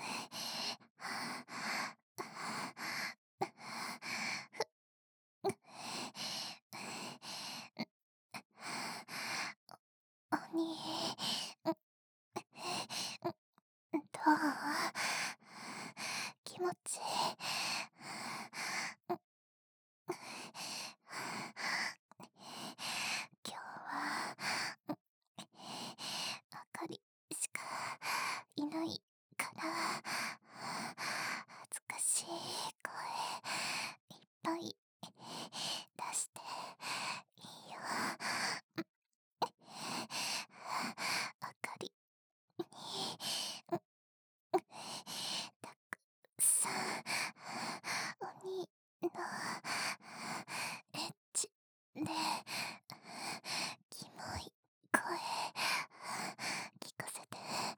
鬼、どう？気持ち。今日はあかりしかいないから恥ずかしい声いっぱい出していいよ。あかりにたくさん鬼のエッチでキモい声聞かせて。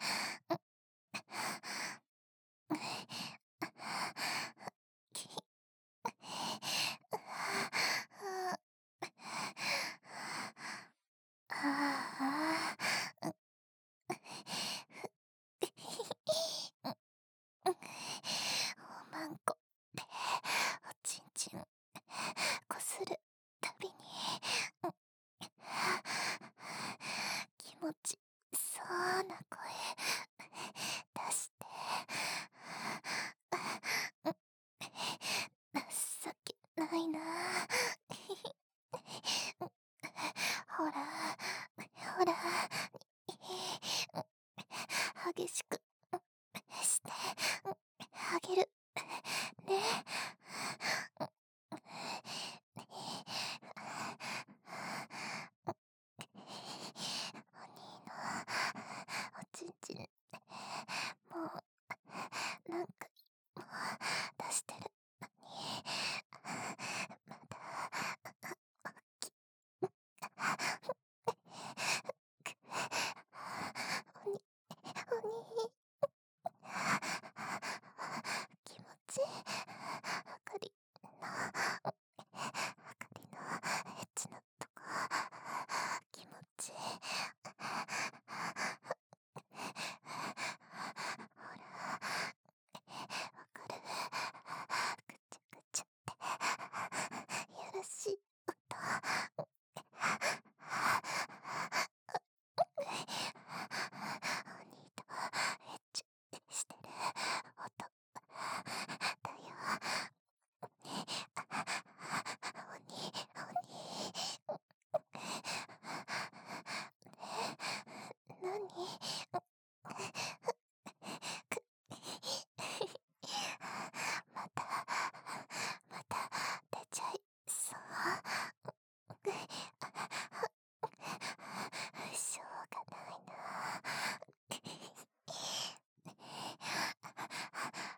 ああ、おまんこでおちんちんこするたびに気持ちそうな声出して情けないな。ほらほら激しくしてあげるね。お兄のおちんちんもう何回も出してるのにまだおっきおにおに気持ちあかりのあかりのエッチなとこ気持ちほらわかる。ぐちゅぐちゅってやらしい音お兄とエッチしてる音だよ。鬼何？またまた出ちゃいそう。しょうがないな。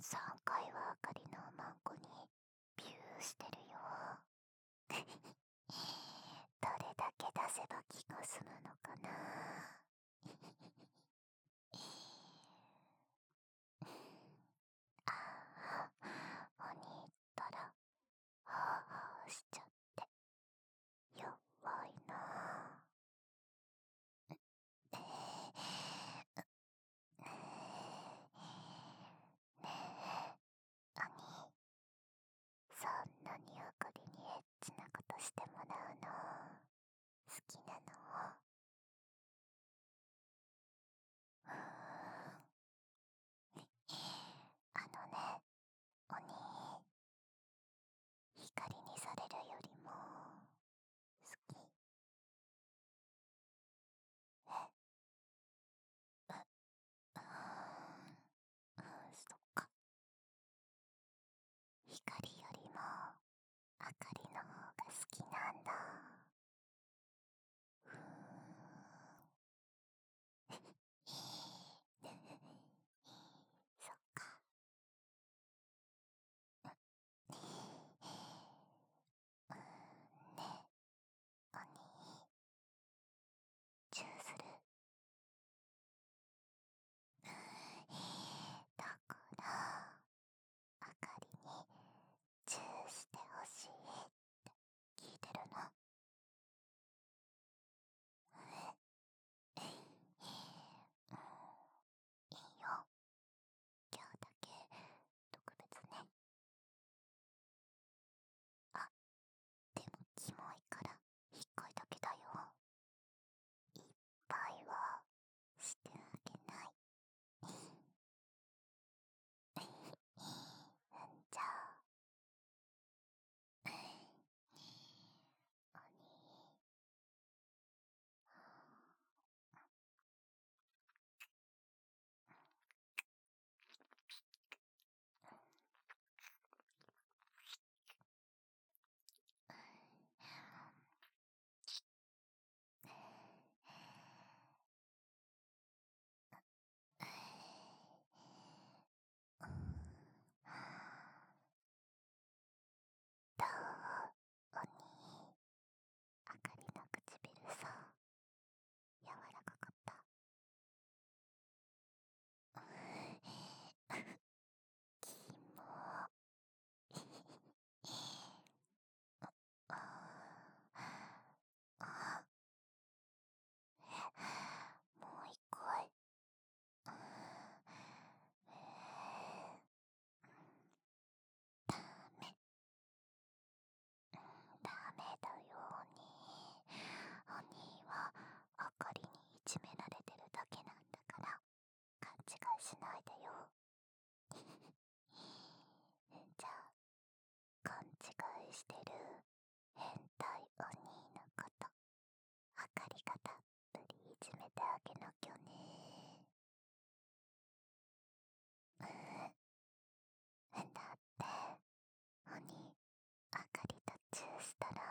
3回はあかりのおまんこにビューしてるよ。どれだけ出せば気が済むのかな。ああ、鬼ったらハーハーしちゃって弱いな。ねえ、兄、そんなにあかりにエッチなことしてもらうの好きなの？あのね、お兄、光にされるよりも好き。そっか。光よりもあかりの方が好きなんだ。そっか。ね、お兄、チューする？だからあかりにチューしてほしいって聞いてるの。いいよ、今日だけ特別ね。あ、でもキモいから1回だけだよ。いっぱいはしてあげない。じゃあ、おに、どう？おに、あかりの唇さ、柔らかかった？キモ。ああ、もう一回。ダメ。ダメだよ、おに。おにはあかりにいじめられてるだけなんだから勘違いしないでよ。じゃあ、勘違いしてる変態お兄のことあかりがたっぷりいじめてあげなきゃね。だってお兄、あかりとチューしたら